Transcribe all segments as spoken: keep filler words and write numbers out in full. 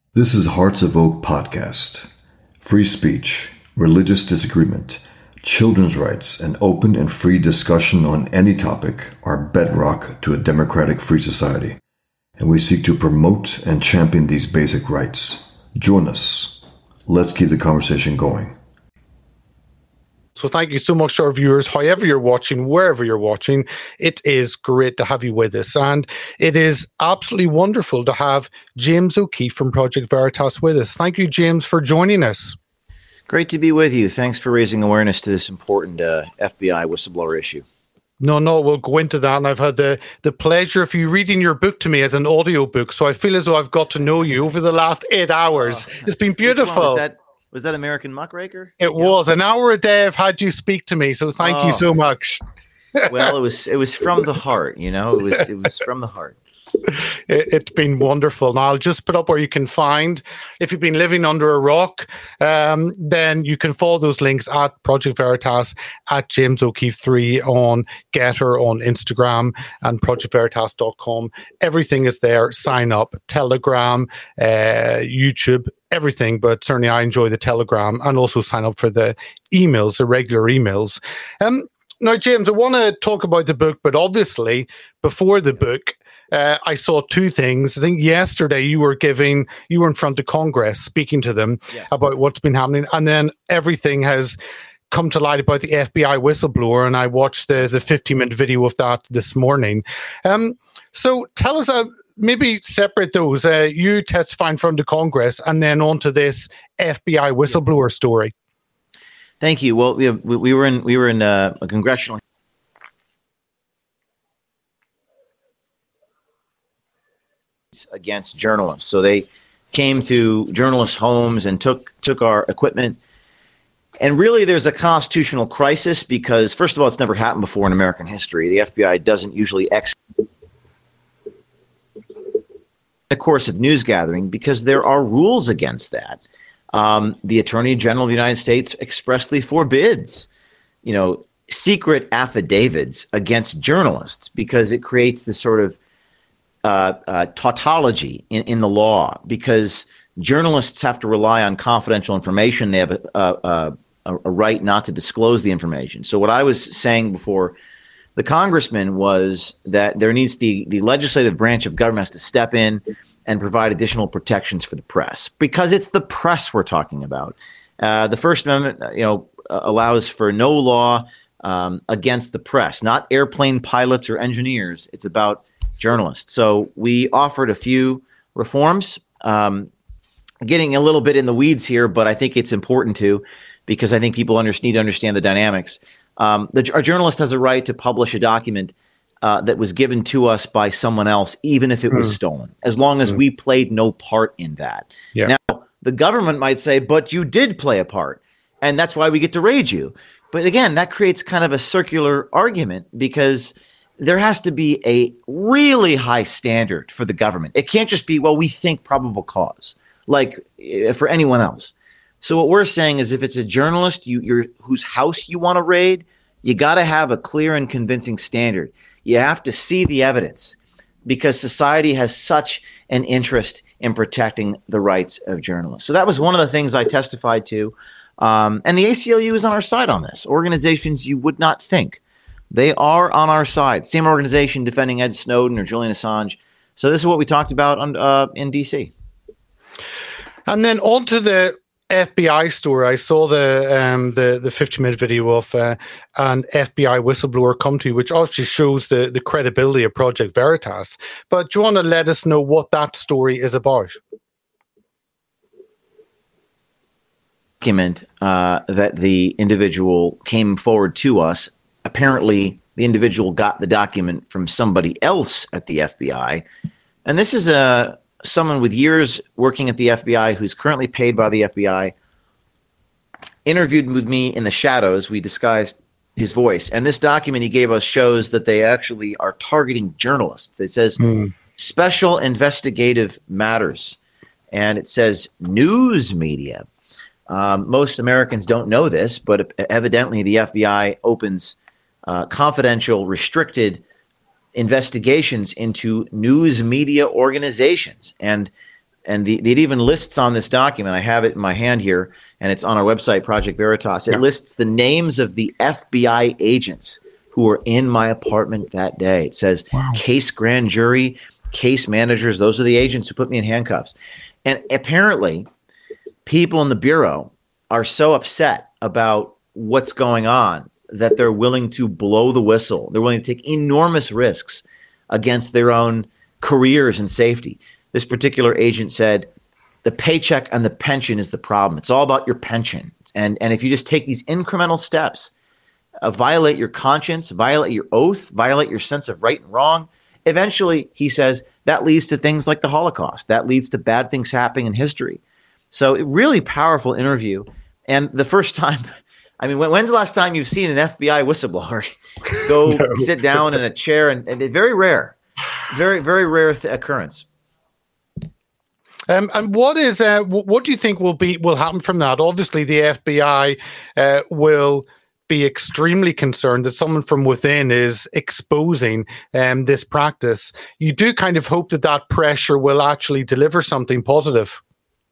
This is Hearts of Oak Podcast. Free speech, religious disagreement, children's rights, and open and free discussion on any topic are bedrock to a democratic free society, and we seek to promote and champion these basic rights. Join us. Let's keep the conversation going. So thank you so much to our viewers, however you're watching, wherever you're watching. It is great to have you with us. And it is absolutely wonderful to have James O'Keefe from Project Veritas with us. Thank you, James, for joining us. Great to be with you. Thanks for raising awareness to this important uh, F B I whistleblower issue. No, no, we'll go into that. And I've had the, the pleasure of you reading your book to me as an audio book. So I feel as though I've got to know you over the last eight hours. Oh, it's been beautiful. Was that American Muckraker? It yeah. was. An hour a day I've had you speak to me, so thank oh. you so much. Well, it was it was from the heart, you know? It was it was from the heart. It, it's been wonderful. Now, I'll just put up where you can find, if you've been living under a rock, um, then you can follow those links at Project Veritas, at James O'Keefe three on Getter, on Instagram, and project veritas dot com. Everything is there. Sign up. Telegram, uh, YouTube, everything, but certainly I enjoy the Telegram, and also sign up for the emails, the regular emails. Um, now, James, I want to talk about the book, but obviously, before the book, uh, I saw two things. I think yesterday you were giving, you were in front of Congress speaking to them yes. about what's been happening, and then everything has come to light about the F B I whistleblower, and I watched the the fifteen minute video of that this morning. Um, so tell us, uh, maybe separate those. Uh, you testifying from the Congress, and then on to this F B I whistleblower story. Thank you. Well, we we were in we were in a, a congressional against journalists. So they came to journalists' homes and took took our equipment. And really, there's a constitutional crisis because, first of all, it's never happened before in American history. The F B I doesn't usually execute the course of news gathering because there are rules against that. Um, the Attorney General of the United States expressly forbids, you know, secret affidavits against journalists because it creates this sort of uh, uh, tautology in, in the law. Because journalists have to rely on confidential information, they have a, a, a, a right not to disclose the information. So what I was saying before the congressman was that there needs the the legislative branch of government has to step in and provide additional protections for the press, because it's the press we're talking about. Uh, the First Amendment, you know, allows for no law um, against the press, not airplane pilots or engineers. It's about journalists. So we offered a few reforms, um, getting a little bit in the weeds here, but I think it's important to, because I think people under, need to understand the dynamics. Um, the, our journalist has a right to publish a document Uh, that was given to us by someone else, even if it was mm. stolen, as long as mm. we played no part in that. Yeah. Now, the government might say, but you did play a part, and that's why we get to raid you. But again, that creates kind of a circular argument because there has to be a really high standard for the government. It can't just be, well, we think probable cause, like uh, for anyone else. So what we're saying is if it's a journalist you, you're, whose house you want to raid, you got to have a clear and convincing standard. You have to see the evidence because society has such an interest in protecting the rights of journalists. So that was one of the things I testified to. Um, and the A C L U is on our side on this. Organizations you would not think. They are on our side. Same organization defending Ed Snowden or Julian Assange. So this is what we talked about on, uh, in D C. And then on to the F B I story. I saw the um, the the fifty minute video of uh, an F B I whistleblower come to you, which obviously shows the the credibility of Project Veritas. But do you want to let us know what that story is about? Document uh, that the individual came forward to us. Apparently, the individual got the document from somebody else at the F B I, and this is a. someone with years working at the F B I who's currently paid by the F B I, interviewed with me in the shadows. We disguised his voice. And this document he gave us shows that they actually are targeting journalists. It says mm. special investigative matters. And it says news media. Um, most Americans don't know this, but evidently the F B I opens uh, confidential, restricted investigations into news media organizations. And And the, it even lists on this document, I have it in my hand here, and it's on our website, Project Veritas. It yeah. lists the names of the F B I agents who were in my apartment that day. It says wow. case grand jury, case managers. Those are the agents who put me in handcuffs. And apparently, people in the Bureau are so upset about what's going on that they're willing to blow the whistle. They're willing to take enormous risks against their own careers and safety. This particular agent said, the paycheck and the pension is the problem. It's all about your pension. And, and if you just take these incremental steps, uh, violate your conscience, violate your oath, violate your sense of right and wrong, eventually, he says, that leads to things like the Holocaust. That leads to bad things happening in history. So a really powerful interview. And the first time, I mean, when, when's the last time you've seen an F B I whistleblower go no. sit down in a chair? And, and it's very rare, very, very rare th- occurrence. Um, and what is uh, what do you think will be will happen from that? Obviously, the F B I uh, will be extremely concerned that someone from within is exposing um, this practice. You do kind of hope that that pressure will actually deliver something positive.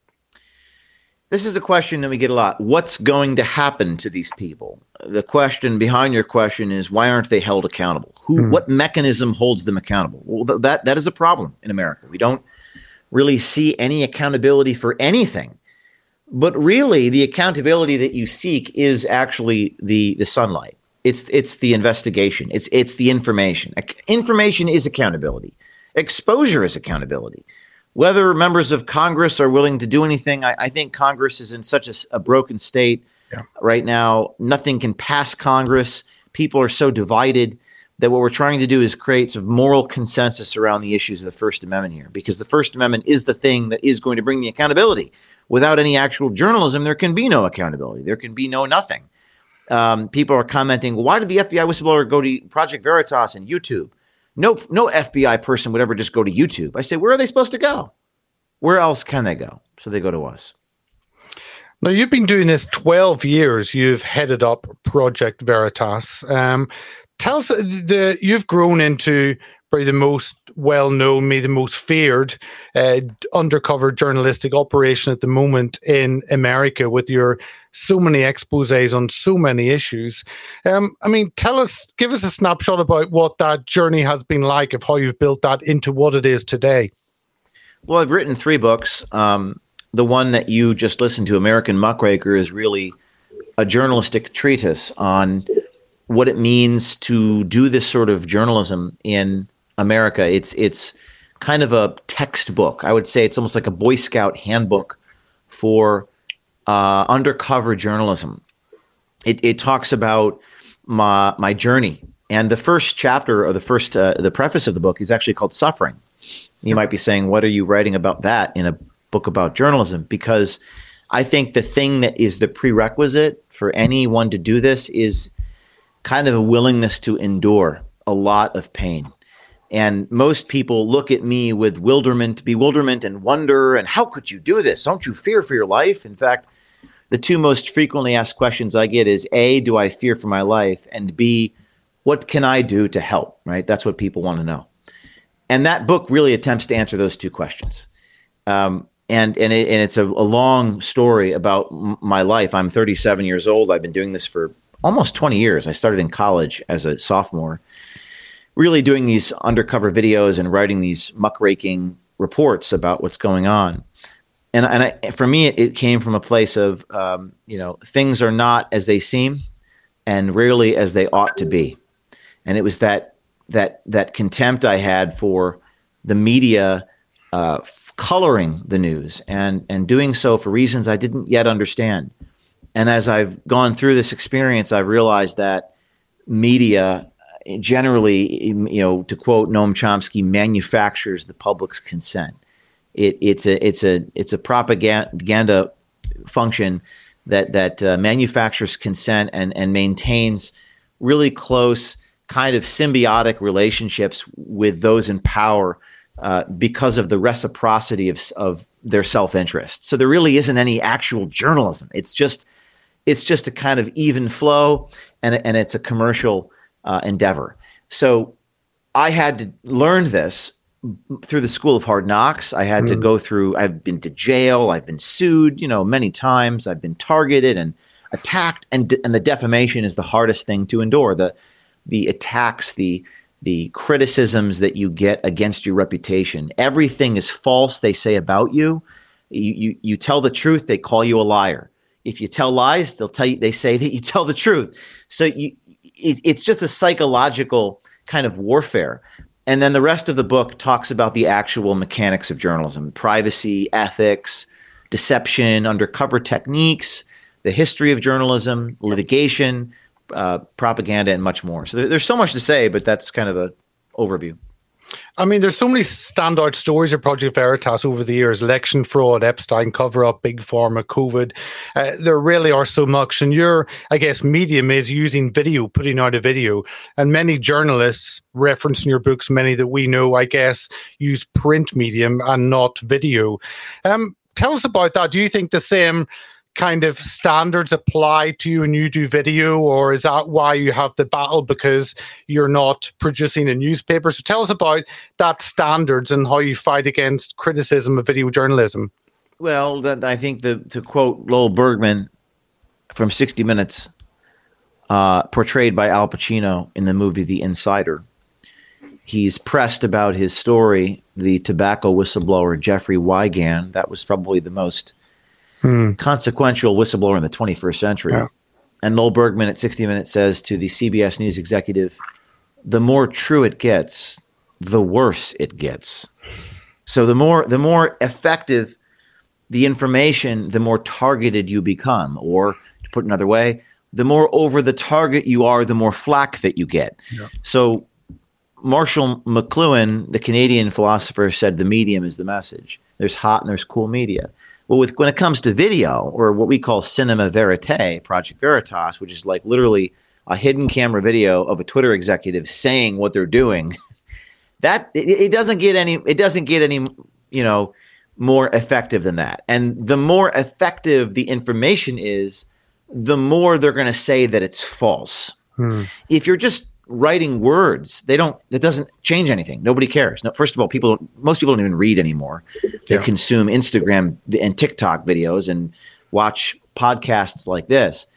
This is a question that we get a lot. What's going to happen to these people? The question behind your question is, why aren't they held accountable? Who? Mm. What mechanism holds them accountable? Well, th- that that is a problem in America. We don't really see any accountability for anything. But really, the accountability that you seek is actually the, the sunlight. It's it's the investigation. It's it's the information. Information is accountability. Exposure is accountability. Whether members of Congress are willing to do anything, I, I think Congress is in such a, a broken state yeah. right now. Nothing can pass Congress. People are so divided that what we're trying to do is create some moral consensus around the issues of the First Amendment here, because the First Amendment is the thing that is going to bring the accountability. Without any actual journalism, there can be no accountability. There can be no nothing. Um, people are commenting, well, why did the F B I whistleblower go to Project Veritas and YouTube? No, no F B I person would ever just go to YouTube. I say, where are they supposed to go? Where else can they go? So they go to us. Now, you've been doing this twelve years. You've headed up Project Veritas. Um, tell us, the you've grown into probably the most well-known, maybe the most feared uh, undercover journalistic operation at the moment in America, with your so many exposés on so many issues. Um, I mean, tell us, give us a snapshot about what that journey has been like, of how you've built that into what it is today. Well, I've written three books. Um, the one that you just listened to, American Muckraker, is really a journalistic treatise on what it means to do this sort of journalism in America. It's it's kind of a textbook. I would say it's almost like a Boy Scout handbook for uh, undercover journalism. It, it talks about my my journey, and the first chapter, or the first uh, the preface of the book, is actually called Suffering. You might be saying, what are you writing about that in a book about journalism? Because I think the thing that is the prerequisite for anyone to do this is kind of a willingness to endure a lot of pain. And most people look at me with bewilderment, bewilderment and wonder, and how could you do this? Don't you fear for your life? In fact, the two most frequently asked questions I get is, A, do I fear for my life? And B, what can I do to help? Right? That's what people want to know. And that book really attempts to answer those two questions. Um, and and, it, and it's a, a long story about m- my life. I'm thirty-seven years old. I've been doing this for almost twenty years. I started in college as a sophomore, really doing these undercover videos and writing these muckraking reports about what's going on. And, and I, for me, it, it came from a place of, um, you know, things are not as they seem and rarely as they ought to be. And it was that that that contempt I had for the media uh, f- coloring the news and, and doing so for reasons I didn't yet understand. And as I've gone through this experience, I've realized that media generally, you know, to quote Noam Chomsky, manufactures the public's consent. It, it's a it's a it's a propaganda function that that uh, manufactures consent and and maintains really close kind of symbiotic relationships with those in power uh, because of the reciprocity of of their self-interest. So there really isn't any actual journalism. It's just it's just a kind of even flow, and and it's a commercial Uh, endeavor. So I had to learn this through the school of hard knocks. I had mm. to go through, I've been to jail. I've been sued, you know, many times. I've been targeted and attacked. And, and the defamation is the hardest thing to endure. The, the attacks, the, the criticisms that you get against your reputation. Everything is false they say about you. You, you, you tell the truth, they call you a liar. If you tell lies, they'll tell you, they say that you tell the truth. So you, it, it's just a psychological kind of warfare. And then the rest of the book talks about the actual mechanics of journalism, privacy, ethics, deception, undercover techniques, the history of journalism, litigation, uh, propaganda, and much more. So there, there's so much to say, but that's kind of an overview. I mean, there's so many standout stories of Project Veritas over the years: election fraud, Epstein cover-up, Big Pharma, COVID. Uh, there really are so much. And your, I guess, medium is using video, putting out a video. And many journalists reference in your books, many that we know, I guess, use print medium and not video. Um, tell us about that. Do you think the same kind of standards apply to you and you do video, or is that why you have the battle, because you're not producing a newspaper? So tell us about that standards and how you fight against criticism of video journalism. Well, that, I think the, to quote Lowell Bergman from sixty minutes, uh, portrayed by Al Pacino in the movie The Insider, he's pressed about his story, the tobacco whistleblower Jeffrey Wigand. That was probably the most Hmm. consequential whistleblower in the twenty-first century. Yeah. And Lowell Bergman at sixty minutes says to the C B S News executive, the more true it gets, the worse it gets. So the more the more effective the information, the more targeted you become. Or to put it another way, the more over the target you are, the more flack that you get. Yeah. So Marshall McLuhan, the Canadian philosopher, said the medium is the message. There's hot and there's cool media. Well, with, when it comes to video, or what we call cinema verite, Project Veritas, which is like literally a hidden camera video of a Twitter executive saying what they're doing, that it, it doesn't get any, it doesn't get any, you know, more effective than that. And the more effective the information is, the more they're going to say that it's false. Hmm. If you're just writing words, they don't, it doesn't change anything. Nobody cares. No, first of all, people, most people don't even read anymore. They yeah. consume Instagram and TikTok videos and watch podcasts like this.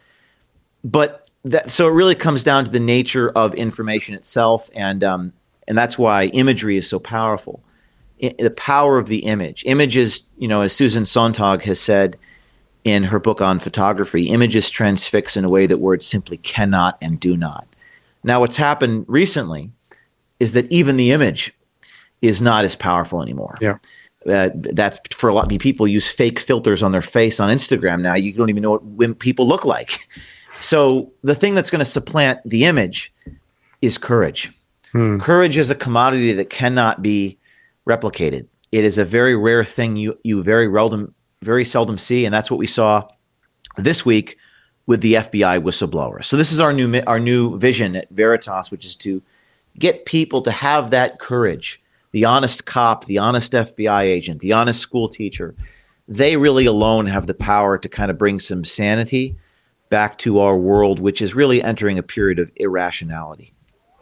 But that, so it really comes down to the nature of information itself. And, um, and that's why imagery is so powerful. I, the power of the image. Images, you know, as Susan Sontag has said in her book on photography, images transfix in a way that words simply cannot and do not. Now, what's happened recently is that even the image is not as powerful anymore. Yeah, uh, that's for a lot of people use fake filters on their face on Instagram now. You don't even know what when people look like. So the thing that's going to supplant the image is courage. Hmm. Courage is a commodity that cannot be replicated. It is a very rare thing you you very seldom very seldom see, and that's what we saw this week with the F B I whistleblower. So this is our new our new vision at Veritas, which is to get people to have that courage. The honest cop, the honest F B I agent, the honest school teacher, they really alone have the power to kind of bring some sanity back to our world, which is really entering a period of irrationality.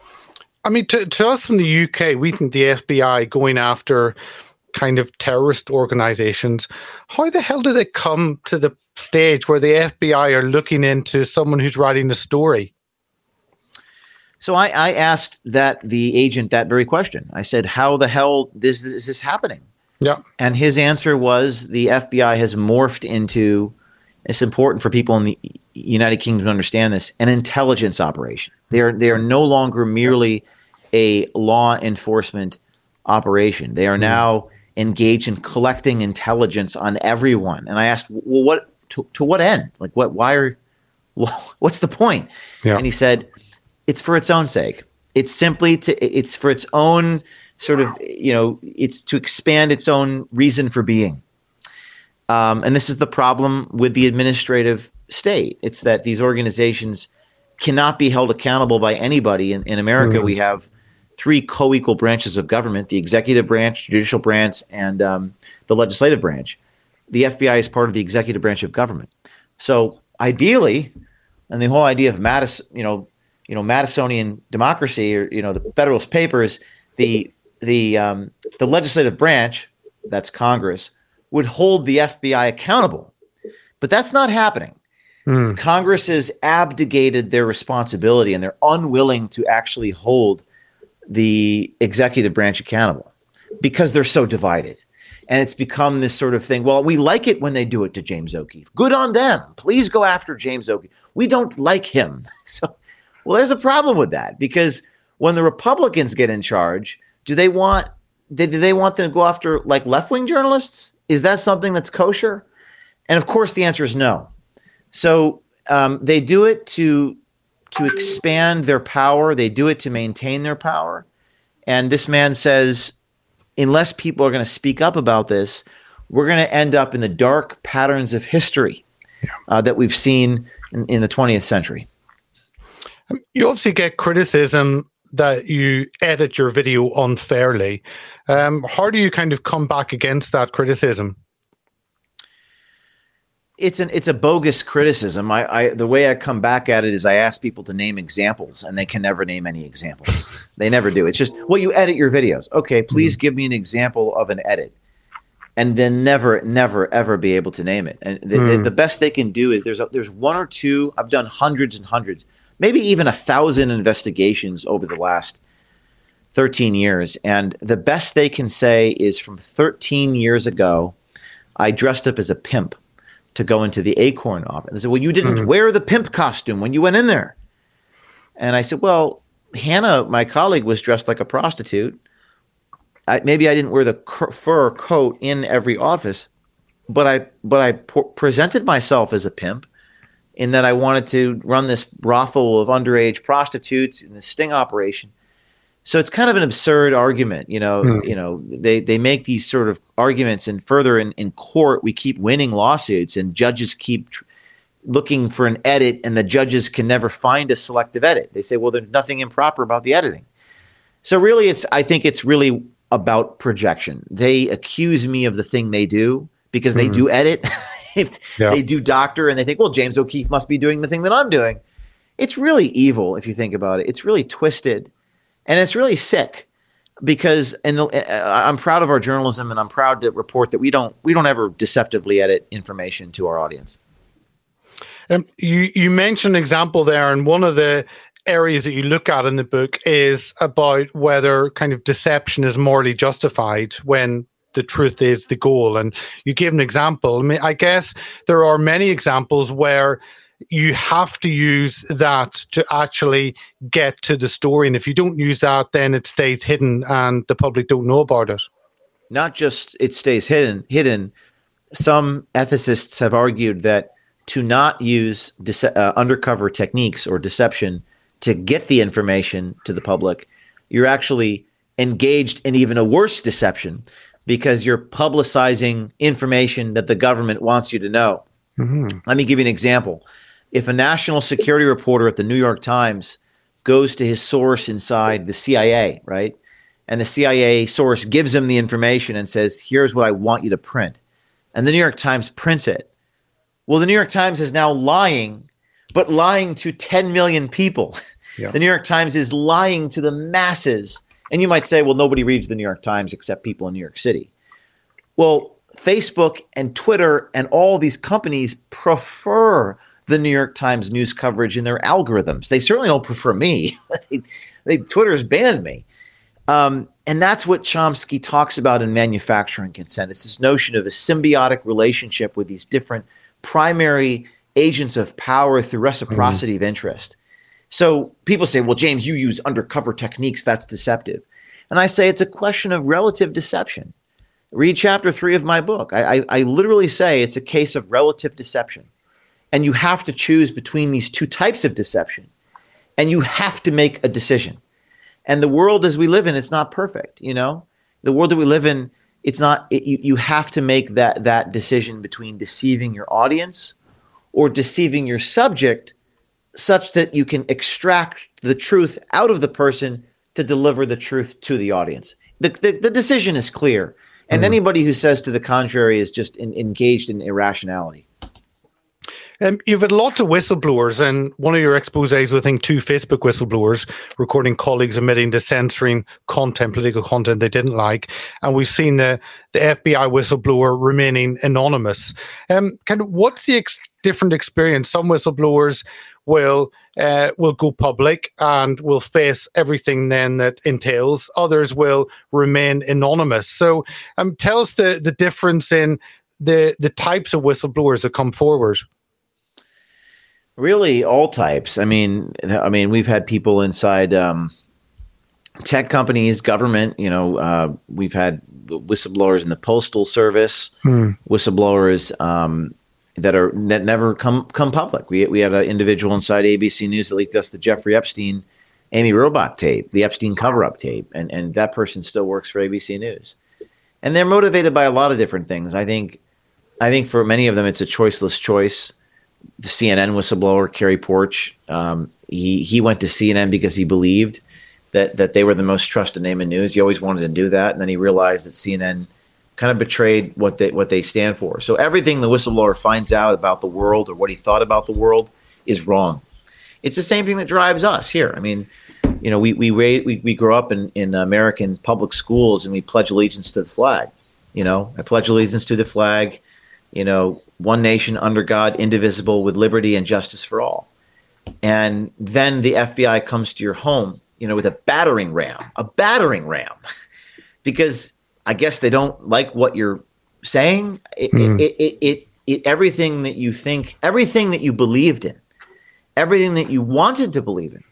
I mean, to, to us in the U K, we think the F B I going after kind of terrorist organizations, how the hell do they come to the stage where the F B I are looking into someone who's writing a story? So I, I asked that the agent that very question. I said, how the hell is this, is this happening? Yeah. And his answer was the F B I has morphed into, it's important for people in the United Kingdom to understand this, an intelligence operation. They are, they are no longer merely a law enforcement operation. They are mm. now engaged in collecting intelligence on everyone. And I asked, well, what to, to what end? Like, what? Why are? What's the point? Yeah. And he said, it's for its own sake. It's simply to. It's for its own sort of. You know, it's to expand its own reason for being. Um, and this is the problem with the administrative state. It's that these organizations cannot be held accountable by anybody. In, in America, mm. we have three co-equal branches of government: the executive branch, judicial branch, and um, the legislative branch. The F B I is part of the executive branch of government. So ideally, and the whole idea of Madison, you know, you know, Madisonian democracy, or you know, the Federalist Papers, the the um, the legislative branch, that's Congress, would hold the F B I accountable. But that's not happening. Mm. Congress has abdicated their responsibility, and they're unwilling to actually hold the executive branch accountable because they're so divided. And it's become this sort of thing. Well, we like it when they do it to James O'Keefe. Good on them. Please go after James O'Keefe. We don't like him. So, well, there's a problem with that, because when the Republicans get in charge, do they want do they want them to go after like left-wing journalists? Is that something that's kosher? And of course, the answer is no. So um, they do it to to expand their power. They do it to maintain their power. And this man says, unless people are going to speak up about this, we're going to end up in the dark patterns of history yeah. uh, that we've seen in, in the twentieth century. You obviously get criticism that you edit your video unfairly. Um, how do you kind of come back against that criticism? It's an it's a bogus criticism. I, I the way I come back at it is I ask people to name examples, and they can never name any examples. They never do. It's just, well, you edit your videos. Okay, please mm-hmm. give me an example of an edit, and then never, never, ever be able to name it. And the, mm. the, the best they can do is there's a, there's one or two. I've done hundreds and hundreds, maybe even a thousand investigations over the last thirteen years, and the best they can say is from thirteen years ago, I dressed up as a pimp to go into the Acorn office. They said, well, you didn't mm-hmm. wear the pimp costume when you went in there. And I said, well, Hannah, my colleague, was dressed like a prostitute. I, maybe I didn't wear the cur- fur coat in every office, but I but I p- presented myself as a pimp in that I wanted to run this brothel of underage prostitutes in this sting operation. So it's kind of an absurd argument, you know. Mm. You know, they they make these sort of arguments, and further in, in court, we keep winning lawsuits, and judges keep tr- looking for an edit, and the judges can never find a selective edit. They say, well, there's nothing improper about the editing. So really, it's I think it's really about projection. They accuse me of the thing they do because mm. they do edit, yeah. they do doctor, and they think, well, James O'Keefe must be doing the thing that I'm doing. It's really evil if you think about it. It's really twisted. And it's really sick because, and I'm proud of our journalism, and I'm proud to report that we don't we don't ever deceptively edit information to our audience. Um, you you mentioned an example there, and one of the areas that you look at in the book is about whether kind of deception is morally justified when the truth is the goal. And you gave an example. I mean, I guess there are many examples where you have to use that to actually get to the story. And if you don't use that, then it stays hidden and the public don't know about it. Not just it stays hidden. Hidden. Some ethicists have argued that to not use dece- uh, undercover techniques or deception to get the information to the public, you're actually engaged in even a worse deception because you're publicizing information that the government wants you to know. Mm-hmm. Let me give you an example. If a national security reporter at the New York Times goes to his source inside the C I A, right, and the C I A source gives him the information and says, here's what I want you to print, and the New York Times prints it, well, the New York Times is now lying, but lying to ten million people. Yeah. The New York Times is lying to the masses. And you might say, well, nobody reads the New York Times except people in New York City. Well, Facebook and Twitter and all these companies prefer the New York Times news coverage in their algorithms. They certainly don't prefer me. they, they, Twitter's banned me. Um, and that's what Chomsky talks about in Manufacturing Consent. It's this notion of a symbiotic relationship with these different primary agents of power through reciprocity mm-hmm. of interest. So people say, well, James, you use undercover techniques. That's deceptive. And I say it's a question of relative deception. Read chapter three of my book. I, I, I literally say it's a case of relative deception. And you have to choose between these two types of deception. And you have to make a decision. And the world as we live in, it's not perfect, you know? The world that we live in, it's not, it, you, you have to make that, that decision between deceiving your audience or deceiving your subject such that you can extract the truth out of the person to deliver the truth to the audience. The, the, the decision is clear. And mm-hmm. anybody who says to the contrary is just in, engaged in irrationality. Um, you've had lots of whistleblowers, and one of your exposés, I think, two Facebook whistleblowers recording colleagues admitting to censoring content, political content they didn't like, and we've seen the the F B I whistleblower remaining anonymous. Um, kind of, what's the ex- different experience? Some whistleblowers will uh, will go public and will face everything then that entails. Others will remain anonymous. So, um, tell us the the difference in the the types of whistleblowers that come forward. Really, all types. I mean, I mean, we've had people inside um, tech companies, government. You know, uh, we've had whistleblowers in the postal service, hmm. whistleblowers um, that are that never come come public. We we had an individual inside A B C News that leaked us the Jeffrey Epstein, Amy Robach tape, the Epstein cover-up tape, and and that person still works for A B C News, and they're motivated by a lot of different things. I think, I think for many of them, it's a choiceless choice. The C N N whistleblower, Kerry Porch, um, he he went to C N N because he believed that that they were the most trusted name in news. He always wanted to do that, and then he realized that C N N kind of betrayed what they what they stand for. So everything the whistleblower finds out about the world or what he thought about the world is wrong. It's the same thing that drives us here. I mean, you know, we we we we grow up in in American public schools and we pledge allegiance to the flag. You know, I pledge allegiance to the flag. You know, one nation under God, indivisible, with liberty and justice for all. And then the F B I comes to your home, you know, with a battering ram, a battering ram, because I guess they don't like what you're saying. It, mm. it, it, it, it, everything that you think, everything that you believed in, everything that you wanted to believe in,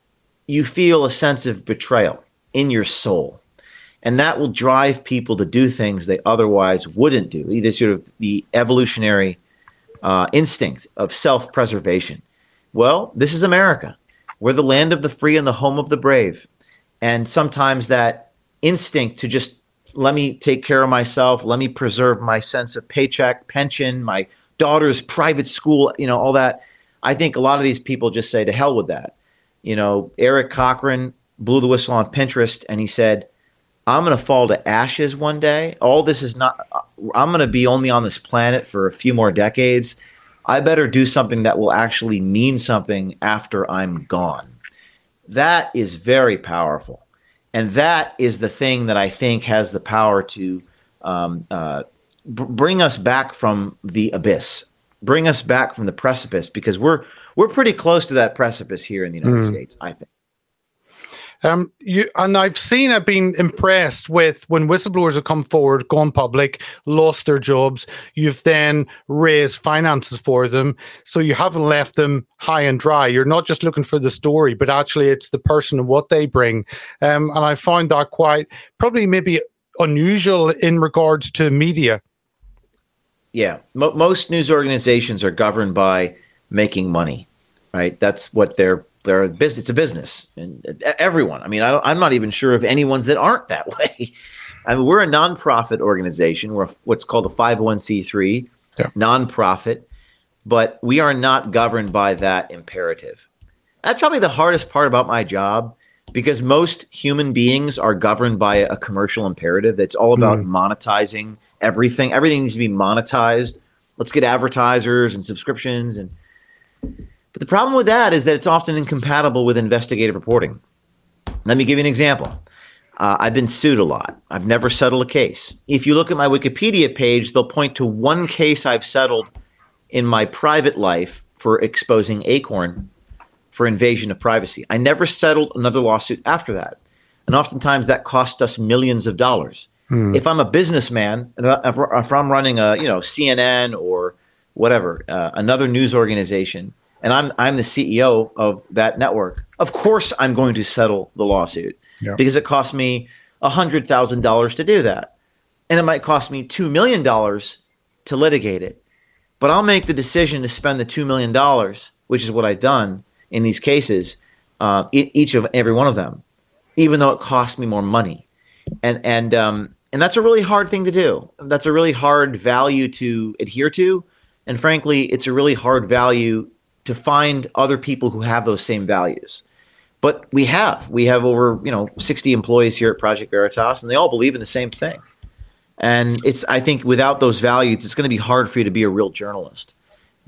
you feel a sense of betrayal in your soul. And that will drive people to do things they otherwise wouldn't do. Either sort of the evolutionary uh, instinct of self-preservation. Well, this is America. We're the land of the free and the home of the brave. And sometimes that instinct to just let me take care of myself, let me preserve my sense of paycheck, pension, my daughter's private school, you know, all that. I think a lot of these people just say to hell with that. You know, Eric Cochran blew the whistle on Pinterest and he said, I'm going to fall to ashes one day. All this is not, I'm going to be only on this planet for a few more decades. I better do something that will actually mean something after I'm gone. That is very powerful. And that is the thing that I think has the power to um, uh, b- bring us back from the abyss, bring us back from the precipice, because we're, we're pretty close to that precipice here in the United mm. States, I think. Um, you, and I've seen, I've been impressed with when whistleblowers have come forward, gone public, lost their jobs, you've then raised finances for them. So you haven't left them high and dry. You're not just looking for the story, but actually it's the person and what they bring. Um, and I found that quite, probably maybe unusual in regards to media. Yeah. Mo- most news organizations are governed by making money, right? That's what they're They're a business. It's a business, and everyone. I mean, I don't, I'm not even sure of any ones that aren't that way. I mean, we're a nonprofit organization. We're what's called a five oh one c three yeah. nonprofit, but we are not governed by that imperative. That's probably the hardest part about my job, because most human beings are governed by a commercial imperative. That's all about mm. monetizing everything. Everything needs to be monetized. Let's get advertisers and subscriptions and. But the problem with that is that it's often incompatible with investigative reporting. Let me give you an example. Uh, I've been sued a lot. I've never settled a case. If you look at my Wikipedia page, they'll point to one case I've settled in my private life for exposing Acorn for invasion of privacy. I never settled another lawsuit after that. And oftentimes that cost us millions of dollars. Hmm. If I'm a businessman, if I'm running a you know C N N or whatever, uh, another news organization, and I'm I'm the C E O of that network, of course I'm going to settle the lawsuit yeah. because it cost me one hundred thousand dollars to do that. And it might cost me two million dollars to litigate it. But I'll make the decision to spend the two million dollars, which is what I've done in these cases, uh, each of every one of them, even though it costs me more money. And and um, and that's a really hard thing to do. That's a really hard value to adhere to. And frankly, it's a really hard value to find other people who have those same values. But we have. We have over, you know, sixty employees here at Project Veritas, and they all believe in the same thing. And it's, I think without those values, it's going to be hard for you to be a real journalist,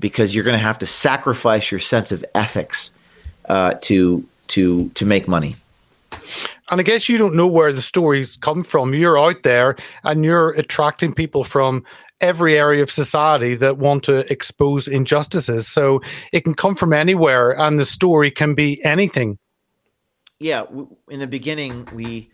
because you're going to have to sacrifice your sense of ethics uh, to to to make money. And I guess you don't know where the stories come from. You're out there and you're attracting people from every area of society that want to expose injustices. So it can come from anywhere, and the story can be anything. Yeah, in the beginning, we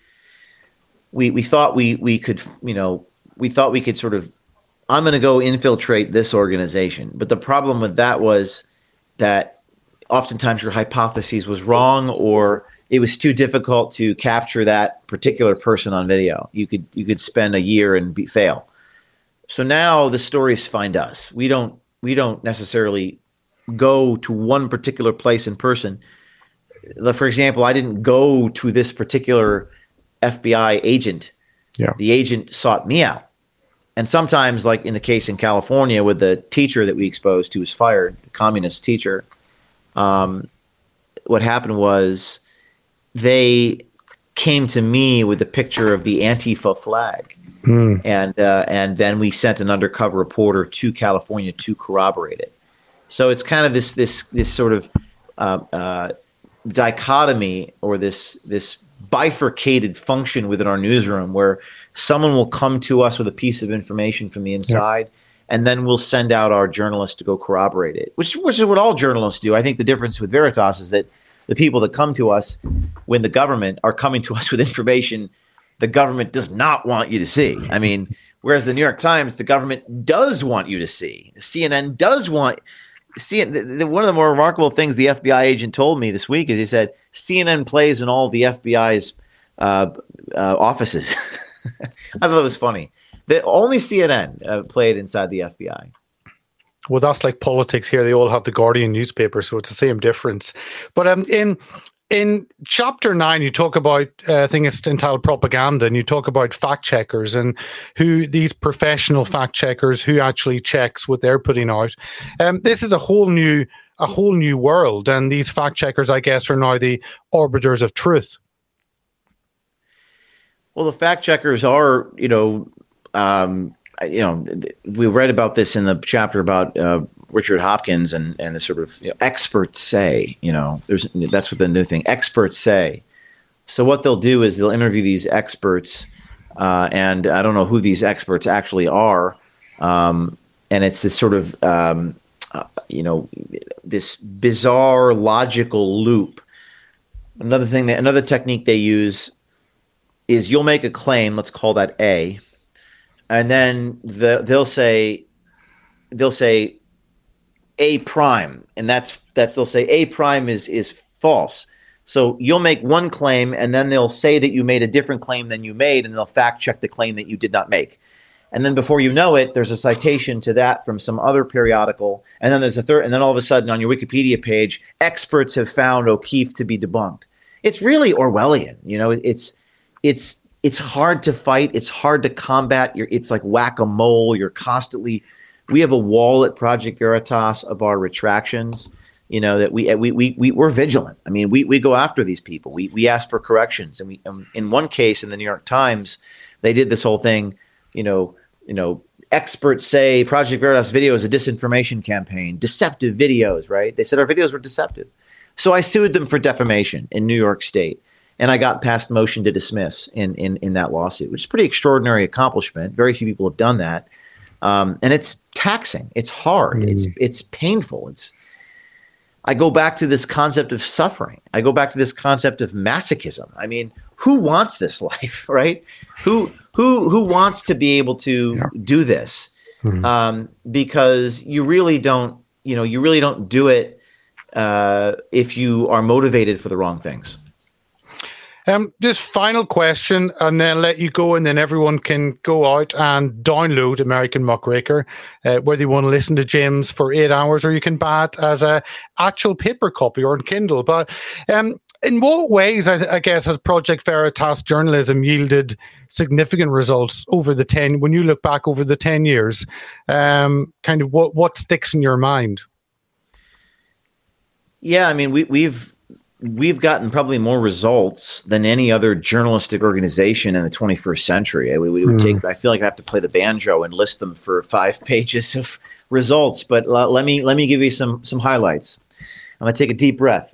we we thought we we could, you know, we thought we could sort of, I'm going to go infiltrate this organization. But the problem with that was that oftentimes your hypothesis was wrong, or it was too difficult to capture that particular person on video. You could you could spend a year and be, fail. So now the stories find us. We don't we don't necessarily go to one particular place in person. For example, I didn't go to this particular F B I agent. Yeah. The agent sought me out. And sometimes, like in the case in California with the teacher that we exposed who was fired, the communist teacher, um, what happened was they came to me with a picture of the Antifa flag. Mm. And uh, and then we sent an undercover reporter to California to corroborate it. So it's kind of this this this sort of uh, uh, dichotomy, or this this bifurcated function within our newsroom, where someone will come to us with a piece of information from the inside, yeah. and then we'll send out our journalists to go corroborate it, which which is what all journalists do. I think the difference with Veritas is that the people that come to us when the government are coming to us with information the government does not want you to see. I mean, whereas the New York Times, the government does want you to see. C N N does want C N N. The, the, one of the more remarkable things the F B I agent told me this week is he said C N N plays in all the F B I's uh, uh, offices. I thought it was funny. The, only C N N uh, played inside the F B I. Well, that's like politics here. They all have the Guardian newspaper, so it's the same difference. But um, in in chapter nine, you talk about, uh, I think it's entitled Propaganda, and you talk about fact checkers and who these professional fact checkers, who actually checks what they're putting out. Um, this is a whole new a whole new world, and these fact checkers, I guess, are now the arbiters of truth. Well, the fact checkers are, you know, um, you know, we read about this in the chapter about uh, Richard Hopkins and and the sort of, you know, experts say, you know, there's that's what the new thing, experts say. So what they'll do is they'll interview these experts, uh, and I don't know who these experts actually are, um, and it's this sort of um, uh, you know, this bizarre logical loop. Another thing that another technique they use is you'll make a claim, let's call that A, and then the, they'll say they'll say A prime, and that's that's they'll say A prime is is false. So you'll make one claim, and then they'll say that you made a different claim than you made, and they'll fact check the claim that you did not make. And then before you know it, there's a citation to that from some other periodical, and then there's a third, and then all of a sudden on your Wikipedia page, experts have found O'Keefe to be debunked. It's really Orwellian, you know. It's it's it's hard to fight. It's hard to combat. You're, it's like whack-a-mole. You're constantly. We have a wall at Project Veritas of our retractions. You know that we we we we we're vigilant. I mean, we we go after these people. We we ask for corrections, and we um, in one case in the New York Times, they did this whole thing. You know, you know, experts say Project Veritas video is a disinformation campaign, deceptive videos. Right? They said our videos were deceptive. So I sued them for defamation in New York State, and I got past motion to dismiss in in in that lawsuit, which is a pretty extraordinary accomplishment. Very few people have done that, um, and it's taxing. It's hard. Mm. It's it's painful. It's I go back to this concept of suffering. I go back to this concept of masochism. I mean, who wants this life, right? Who who who wants to be able to yeah. do this? Mm-hmm. Um, because you really don't, you know, you really don't do it uh, if you are motivated for the wrong things. Um, just final question, and then let you go, and then everyone can go out and download American Muckraker, uh, whether you want to listen to James for eight hours or you can buy it as a actual paper copy or on Kindle. But um, in what ways, I, I guess, has Project Veritas journalism yielded significant results over the ten? When you look back over the ten years, um, kind of what what sticks in your mind? Yeah, I mean, we, we've. we've gotten probably more results than any other journalistic organization in the twenty-first century. We, we would mm. take. I feel like I have to play the banjo and list them for five pages of results. But uh, let me let me give you some some highlights. I'm gonna take a deep breath.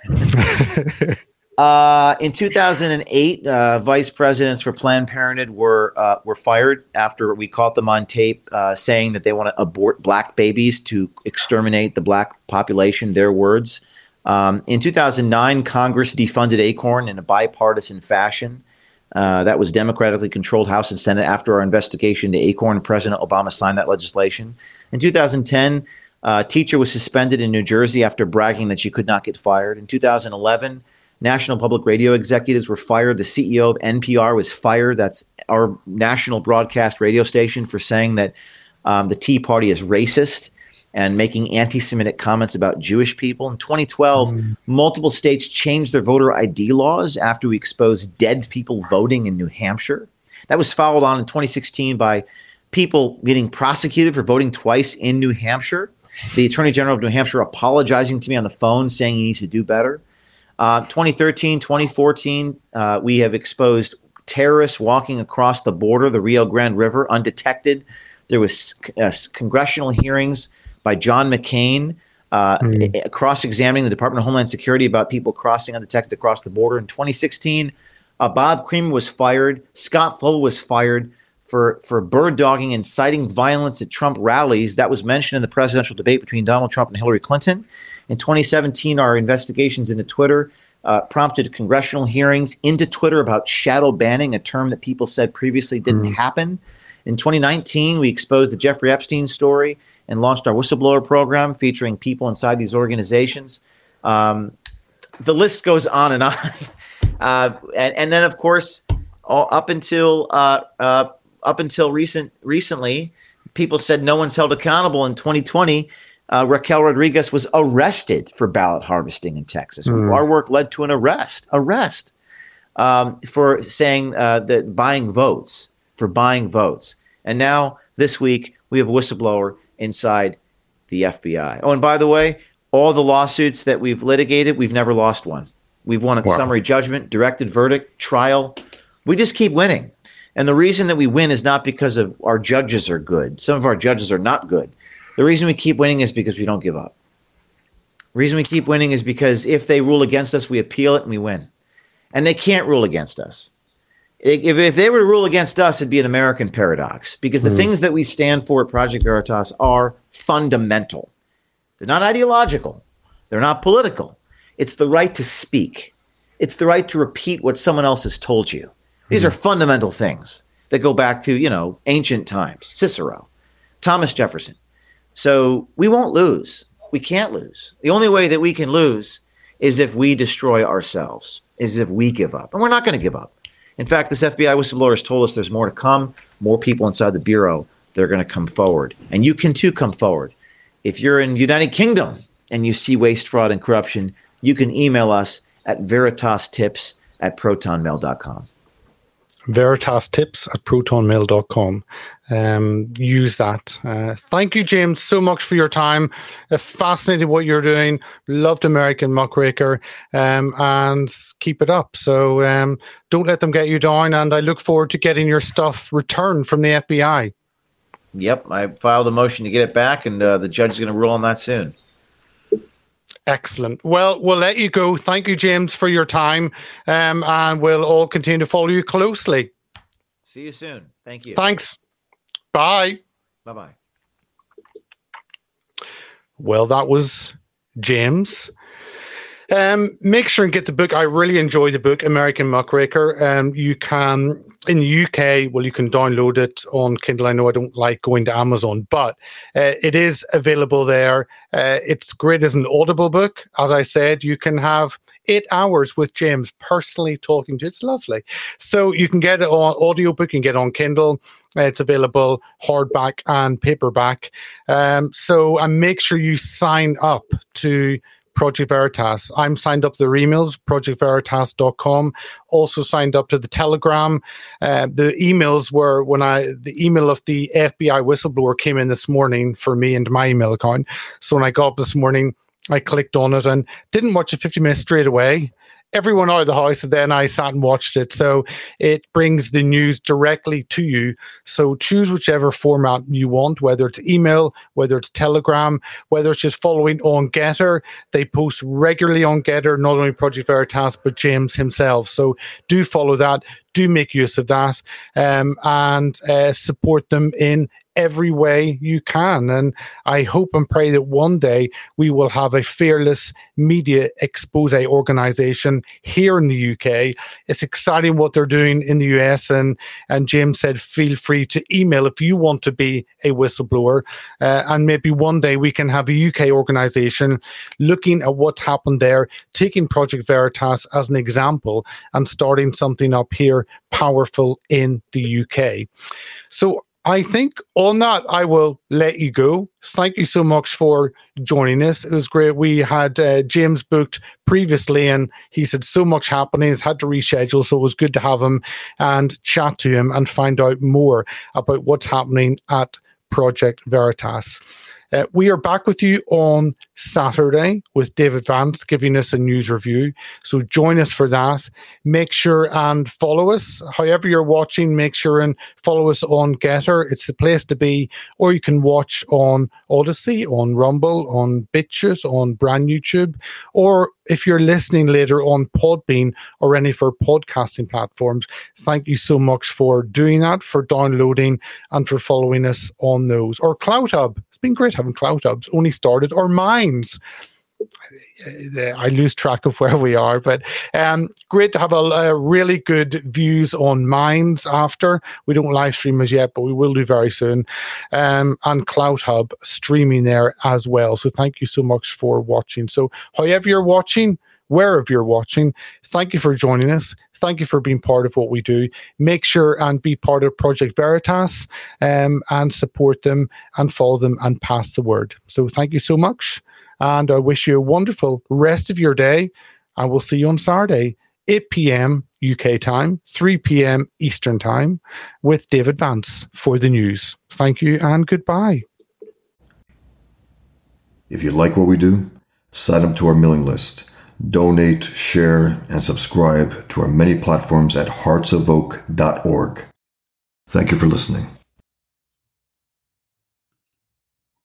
uh, in two thousand eight, uh, vice presidents for Planned Parenthood were uh, were fired after we caught them on tape uh, saying that they want to abort black babies to exterminate the black population. Their words. Um, in two thousand nine, Congress defunded ACORN in a bipartisan fashion. Uh, that was democratically controlled House and Senate after our investigation into ACORN. President Obama signed that legislation. In two thousand ten, a teacher was suspended in New Jersey after bragging that she could not get fired. In two thousand eleven, national public radio executives were fired. The C E O of N P R was fired. That's our national broadcast radio station, for saying that um, the Tea Party is racist and making anti-Semitic comments about Jewish people. In twenty twelve, mm. multiple states changed their voter I D laws after we exposed dead people voting in New Hampshire. That was followed on in twenty sixteen by people getting prosecuted for voting twice in New Hampshire. The Attorney General of New Hampshire apologizing to me on the phone, saying he needs to do better. Uh, twenty thirteen, twenty fourteen, uh, we have exposed terrorists walking across the border, the Rio Grande River, undetected. There was uh, congressional hearings by John McCain, uh, mm. cross-examining the Department of Homeland Security about people crossing undetected across the border. In twenty sixteen, uh, Bob Creamer was fired. Scott Fole was fired for, for bird-dogging, inciting violence at Trump rallies. That was mentioned in the presidential debate between Donald Trump and Hillary Clinton. In twenty seventeen, our investigations into Twitter uh, prompted congressional hearings into Twitter about shadow banning, a term that people said previously didn't mm. happen. In twenty nineteen, we exposed the Jeffrey Epstein story and launched our whistleblower program featuring people inside these organizations. Um, the list goes on and on. uh, and, and then, of course, all, up until uh, uh, up until recent recently, people said no one's held accountable. In twenty twenty, uh, Raquel Rodriguez was arrested for ballot harvesting in Texas. Mm. Our work led to an arrest, arrest um, for saying uh, that buying votes, for buying votes. And now this week we have a whistleblower inside the F B I. Oh, and by the way, all the lawsuits that we've litigated, we've never lost one. We've won a wow. summary judgment, directed verdict, trial. We just keep winning. And the reason that we win is not because of our judges are good. Some of our judges are not good. The reason we keep winning is because we don't give up. The reason we keep winning is because if they rule against us, we appeal it and we win. And they can't rule against us. If, if they were to rule against us, it'd be an American paradox, because the mm. things that we stand for at Project Veritas are fundamental. They're not ideological. They're not political. It's the right to speak. It's the right to repeat what someone else has told you. These mm. are fundamental things that go back to, you know, ancient times, Cicero, Thomas Jefferson. So we won't lose. We can't lose. The only way that we can lose is if we destroy ourselves, is if we give up. And we're not going to give up. In fact, this F B I whistleblower has told us there's more to come, more people inside the Bureau that are going to come forward. And you can, too, come forward. If you're in the United Kingdom and you see waste, fraud, and corruption, you can email us at veritastips at protonmail dot com. veritastips at protonmail dot com. Um, use that. Uh, thank you, James, so much for your time. Uh, fascinated what you're doing. Loved American Muckraker, um, and keep it up. So um, don't let them get you down. And I look forward to getting your stuff returned from the F B I. Yep, I filed a motion to get it back, and uh, the judge is going to rule on that soon. Excellent. Well, we'll let you go. Thank you, James, for your time, um, and we'll all continue to follow you closely. See you soon. Thank you. Thanks. Bye. Bye-bye. Well, that was James. Um, make sure and get the book. I really enjoy the book, American Muckraker. Um, you can, in the U K, well, you can download it on Kindle. I know I don't like going to Amazon, but uh, it is available there. Uh, it's great as an Audible book. As I said, you can have eight hours with James personally talking to you. It's lovely. So you can get it on audiobook, you can get it on Kindle. Uh, it's available hardback and paperback. Um, so and make sure you sign up to Project Veritas. I'm signed up to their emails, project veritas dot com. Also signed up to the Telegram. Uh, the emails were when I, the email of the F B I whistleblower came in this morning for me into my email account. So when I got up this morning, I clicked on it and didn't watch it fifty minutes straight away. Everyone out of the house, and then I sat and watched it. So it brings the news directly to you. So choose whichever format you want, whether it's email, whether it's Telegram, whether it's just following on Getter. They post regularly on Getter, not only Project Veritas, but James himself. So do follow that. Do make use of that, um, and uh, support them in every way you can. And I hope and pray that one day we will have a fearless media expose organization here in the U K. It's exciting what they're doing in the U S. And, and James said, feel free to email if you want to be a whistleblower. Uh, and maybe one day we can have a U K organization looking at what's happened there, taking Project Veritas as an example and starting something up here powerful in the U K. So I think on that, I will let you go. Thank you so much for joining us. It was great. We had uh, James booked previously, and he said so much happening. He's had to reschedule, so it was good to have him and chat to him and find out more about what's happening at Project Veritas. Uh, we are back with you on Saturday with David Vance giving us a news review. So join us for that. Make sure and follow us. However you're watching, make sure and follow us on Getter. It's the place to be. Or you can watch on Odyssey, on Rumble, on BitChute, on Brand YouTube. Or if you're listening later on Podbean or any of our podcasting platforms, thank you so much for doing that, for downloading and for following us on those. Or CloutHub. It's been great having CloutHubs. Only started. Or Minds. I lose track of where we are, but um, great to have a, a really good views on Minds after. We don't live stream as yet, but we will do very soon. Um, and CloutHub streaming there as well. So thank you so much for watching. So however you're watching, wherever you're watching, thank you for joining us. Thank you for being part of what we do. Make sure and be part of Project Veritas um, and support them and follow them and pass the word. So thank you so much. And I wish you a wonderful rest of your day. And we'll see you on Saturday, eight p.m. U K time, three p.m. Eastern time, with David Vance for the news. Thank you and goodbye. If you like what we do, sign up to our mailing list. Donate, share, and subscribe to our many platforms at hearts of oak dot org. Thank you for listening.